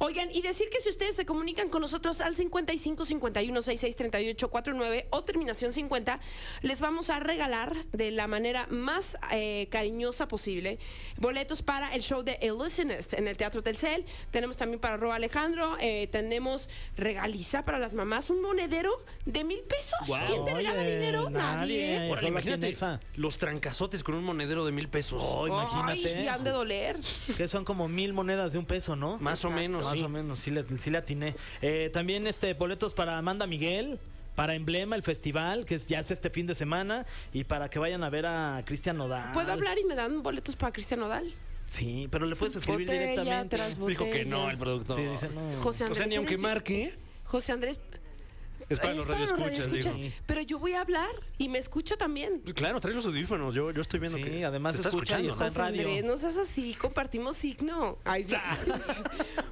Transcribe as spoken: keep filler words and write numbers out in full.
Oigan, y decir que si ustedes se comunican con nosotros al cincuenta y cinco cincuenta y uno sesenta y seis treinta y ocho cuarenta y nueve o terminación cincuenta, les vamos a regalar de la manera más eh, cariñosa posible boletos para el show de Illusionist en el Teatro Telcel. Tenemos también para Ro Alejandro, eh, tenemos regaliza para las mamás, un monedero de mil pesos. Wow. ¿Quién te regala Oye, dinero? nadie. Nadie. Órale, Solo aquí en imagínate Exa. los trancazotes con un monedero de mil pesos. Oh, imagínate. Ay, sí han de doler. Que son como mil monedas de un peso, ¿no? Más o menos, Más sí. o menos, sí le, sí le atiné. Eh, también este boletos para Amanda Miguel, para Emblema, el festival, que es, ya es este fin de semana, y para que vayan a ver a Cristian Nodal. ¿Puedo hablar y me dan boletos para Cristian Nodal? Sí, pero le puedes escribir Botella directamente. tras Dijo que no botella. el productor. Sí, dice no. José O Andrés. sea, ni aunque eres- marque, José Andrés. es para eh, los es para los radioescuchas, radioescuchas, digo. pero yo voy a hablar y me escucho también. Claro, trae los audífonos. Yo, yo estoy viendo Sí, que además te está escucha y escuchando. está en José radio. Andrés, no seas así, compartimos signo. Ay, sí.